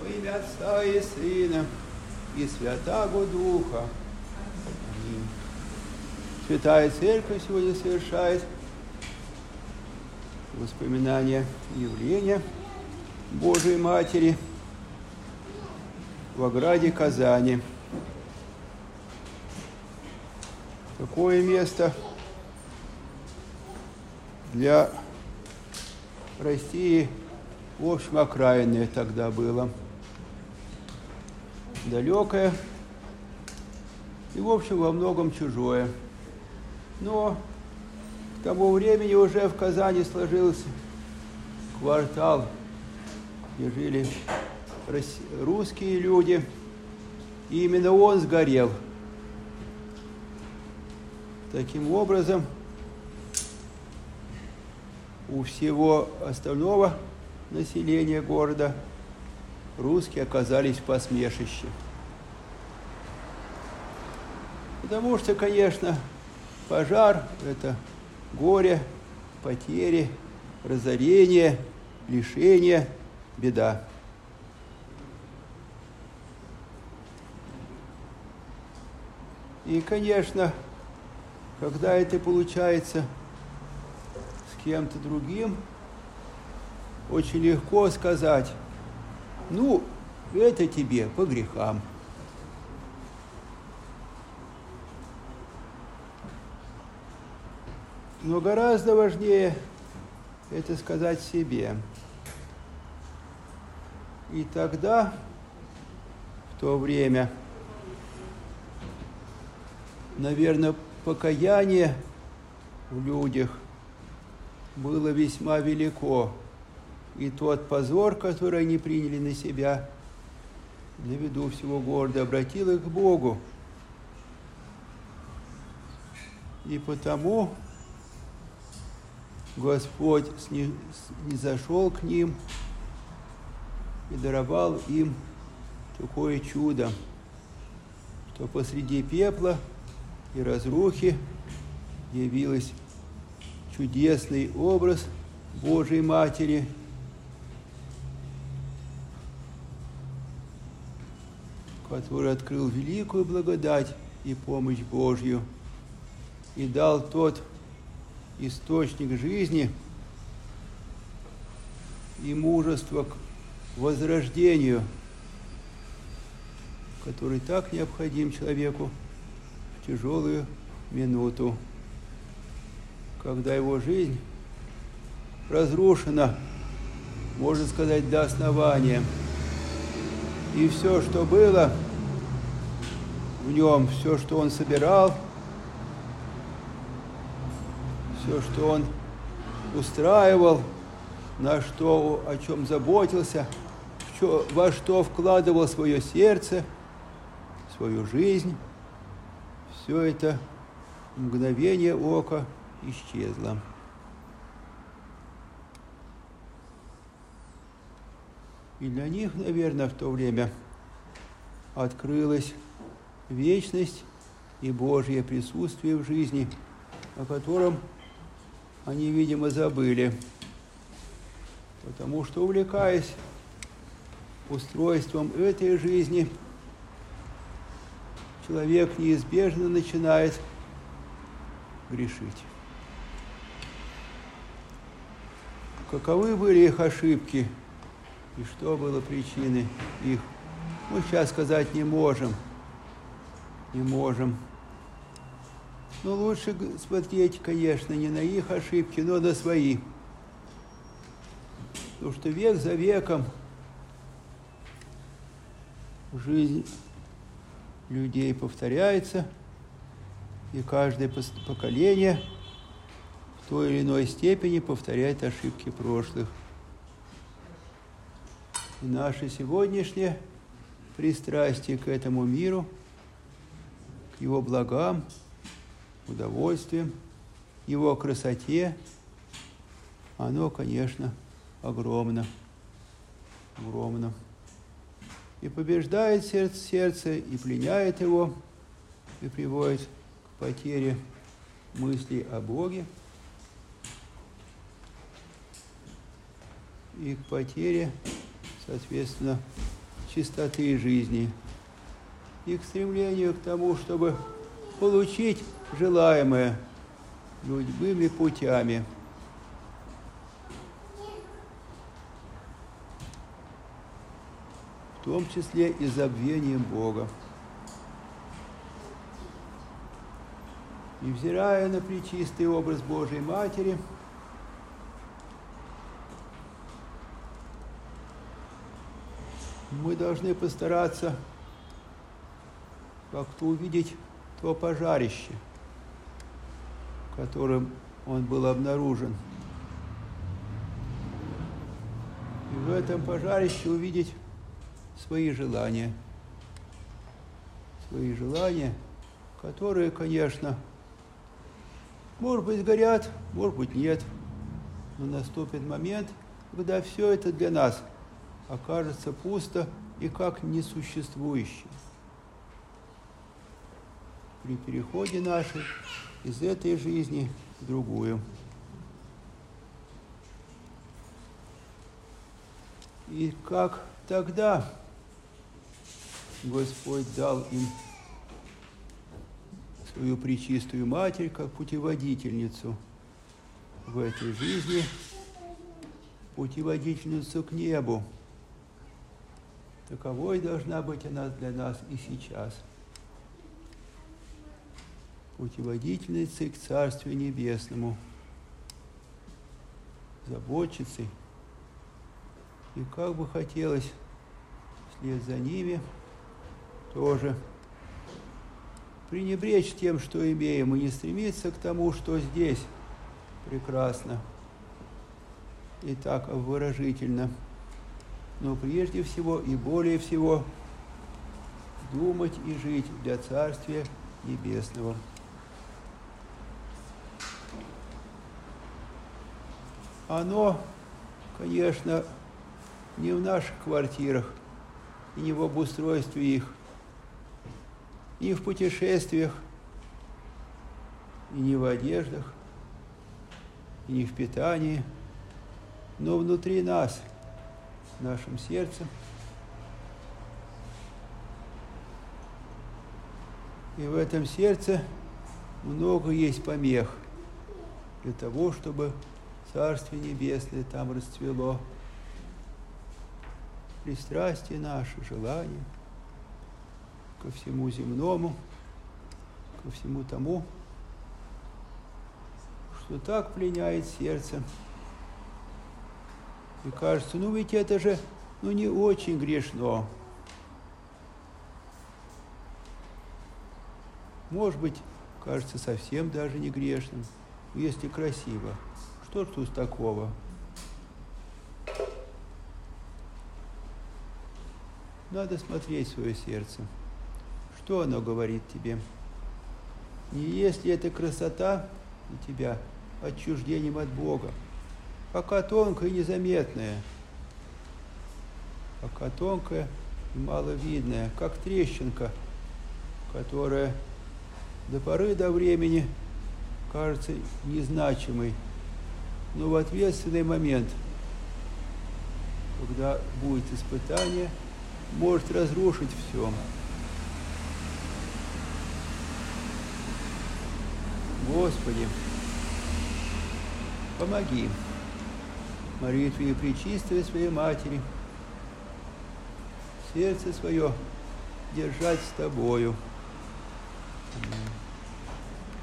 Во имя Отца и Сына и Святаго Духа. Аминь. Святая Церковь сегодня совершает воспоминания явления Божией Матери в ограде Казани. Такое место для России, в общем, окраинное тогда было. Далекое и, в общем, во многом чужое. Но к тому времени уже в Казани сложился квартал, где жили русские люди, и именно он сгорел. Таким образом, у всего остального населения города русские оказались в посмешище. Потому что, конечно, пожар – это горе, потери, разорение, лишение, беда. И, конечно, когда это получается с кем-то другим, очень легко сказать: ну, это тебе по грехам. Но гораздо важнее это сказать себе. И тогда, в то время, наверное, покаяние в людях было весьма велико. И тот позор, который они приняли на себя, на виду всего города, обратил их к Богу. И потому Господь снизошел к ним и даровал им такое чудо, что посреди пепла и разрухи явился чудесный образ Божией Матери, который открыл великую благодать и помощь Божью и дал тот источник жизни и мужества к возрождению, который так необходим человеку в тяжелую минуту, когда его жизнь разрушена, можно сказать, до основания. И все, что было в нем, все, что он собирал, все, что он устраивал, на что, о чем заботился, во что вкладывал свое сердце, свою жизнь, все это в мгновение ока исчезло. И для них, наверное, в то время открылась вечность и Божье присутствие в жизни, о котором они, видимо, забыли. Потому что, увлекаясь устройством этой жизни, человек неизбежно начинает грешить. Каковы были их ошибки и что было причиной их, мы сейчас сказать не можем. Не можем. Но лучше смотреть, конечно, не на их ошибки, но на свои. Потому что век за веком жизнь людей повторяется, и каждое поколение в той или иной степени повторяет ошибки прошлых. И наше сегодняшнее пристрастие к этому миру, к его благам, удовольствиям, его красоте, оно, конечно, огромно. Огромно. И побеждает сердце, и пленяет его, и приводит к потере мыслей о Боге, и к потере, соответственно, чистоты жизни и к стремлению к тому, чтобы получить желаемое любыми путями. В том числе и забвением Бога. И взирая на пречистый образ Божией Матери, мы должны постараться как-то увидеть то пожарище, которым он был обнаружен. И в этом пожарище увидеть свои желания, которые, конечно, может быть, горят, может быть, нет, но наступит момент, когда все это для нас окажется пусто и как несуществующее. При переходе нашей из этой жизни в другую. И как тогда Господь дал им свою пречистую Матерь как путеводительницу в этой жизни, путеводительницу к небу. Таковой должна быть она для нас и сейчас. Путеводительницей к Царствию Небесному, заботчицей. И как бы хотелось вслед за ними тоже пренебречь тем, что имеем, и не стремиться к тому, что здесь прекрасно и так обворожительно, но прежде всего и более всего думать и жить для Царствия Небесного. Оно, конечно, не в наших квартирах, и не в обустройстве их, не в путешествиях, и не в одеждах, и не в питании, но внутри нас, в нашем сердце. И в этом сердце много есть помех для того, чтобы Царствие Небесное там расцвело. Пристрастие наше, желание ко всему земному, ко всему тому, что так пленяет сердце. И кажется, ведь это же, не очень грешно. Может быть, кажется совсем даже не грешным, если красиво. Что ж тут такого? Надо смотреть в свое сердце. Что оно говорит тебе? Не есть ли эта красота для тебя отчуждением от Бога? Пока тонкая и незаметная, пока тонкая и маловидная, как трещинка, которая до поры до времени кажется незначимой, но в ответственный момент, когда будет испытание, может разрушить все. Господи, помоги молитве пречистой своей Матери сердце свое держать с Тобою.